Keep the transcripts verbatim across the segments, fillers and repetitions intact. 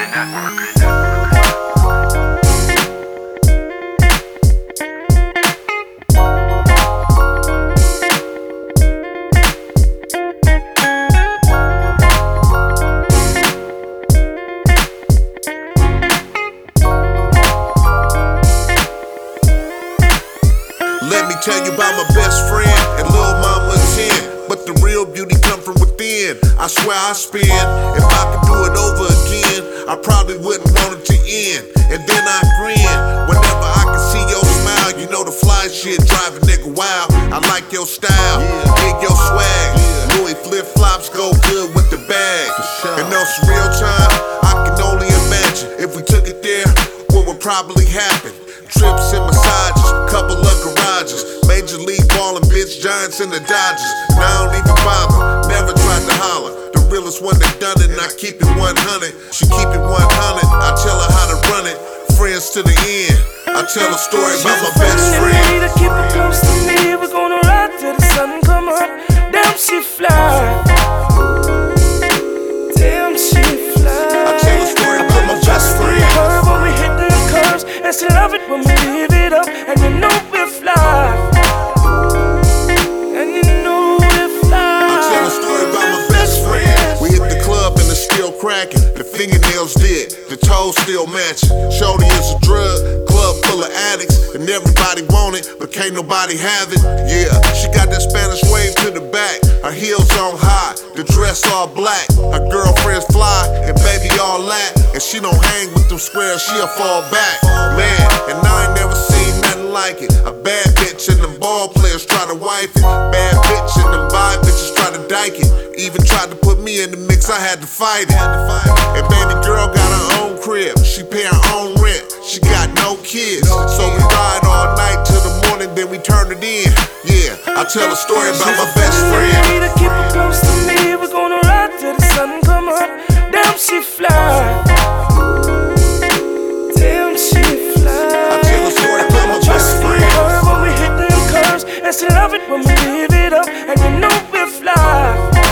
Let me tell you about my best friend and Lil Mama ten. But the real beauty come from within. I swear I spin. If I could do it over again, I probably wouldn't want it to end. And then I grin whenever I can see your smile. You know the fly shit drive a nigga wild. I like your style, dig your swag. Louis flip flops go good with the bag. And on some real time, I can only imagine if we took it there, what would probably happen. Trips and massages, couple of garages, Major League ballin' bitch, Giants and the Dodgers. And I don't even bother, never tried to holler. The realest one that done it, and I keep it one hundred. She keep it one hundred, I tell her how to run it. Friends to the end, I tell a story about my best friend. To keep it close to me, we're gonna ride till the sun come up. Damn, she fly. Damn, she fly. I tell a story about my best friend. Her when we hit the curves, and she love it when we leave it up, and you know we fly. And you know we fly. I tell a story about my best friend. We hit the club and it's still cracking. The fingernails did, the toes still matching. Shorty is a drug, club full of addicts, and everybody want it, but can't nobody have it. Yeah, she got that Spanish wave to the back. Her heels on high, the dress all black. Her girlfriends fly, and baby all that. And she don't hang with them squares, she'll fall back. Man, and I ain't never seen nothing like it. A bad bitch and them ball players try to wife it. Bad bitch and them vibe bitches try to dyke it. Even tried to put me in the mix, I had to fight it. And baby girl got her own crib, she pay her own rent. She got no kids, so we ride all night till the morning, then we turn it in. Yeah, I tell a story about my best friend. To keep it close to me, we're gonna ride till the sun come up. Damn, she fly. Damn, she fly. I tell a story about my best friend. Her when we hit them curves, and she love it when we leave it up, and you know we fly.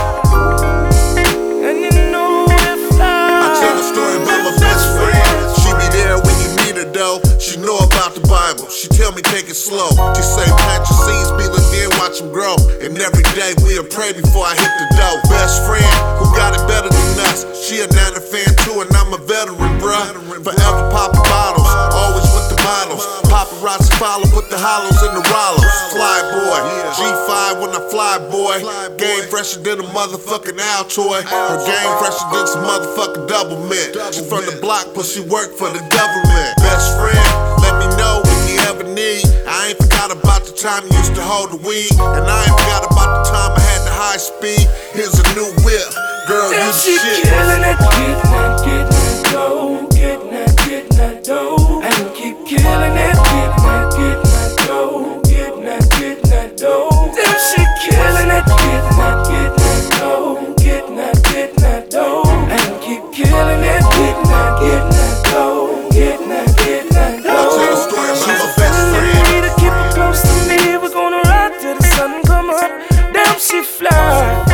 And you know we fly. I tell a story about my best friend. She be there when you need her though. She know about the Bible. She tell me take it slow. She say plant your seeds, be let then watch them grow. And every day we'll pray before I hit the dough. Best friend who got it better than us. She a Niner fan too, and I'm a veteran, bruh. Forever poppin' bottles, always with the models. Paparazzi follow, put the hollows in the Rollos. Fly boy, G five when I fly boy. Game fresher than a motherfucking Altoid. Her game fresher than some motherfucking double mint. She from the block, but she work for the government. Best friend, let me know if you ever need. I ain't forgot about the time you used to hold the weed, and I ain't forgot about the time I had the high speed. Here's a new whip, girl, you the she shit. Killing it, getting that, getting that dough, getting that, getting that dough, and keep killing it, getting that, getting that dough, getting that, getting that dough. Damn, she killing it, getting that, getting that dough, getting that, getting that dough, and keep killing it, getting that, getting that dough, getting that, getting that dough. I'll tell a story about my best friend. To keep it close to me, we're gonna ride till the sun come up. Damn, she fly.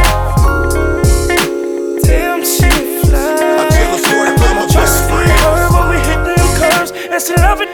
Damn, she fly. I tell a story about my best friend. Her when we hit them curves, and she love it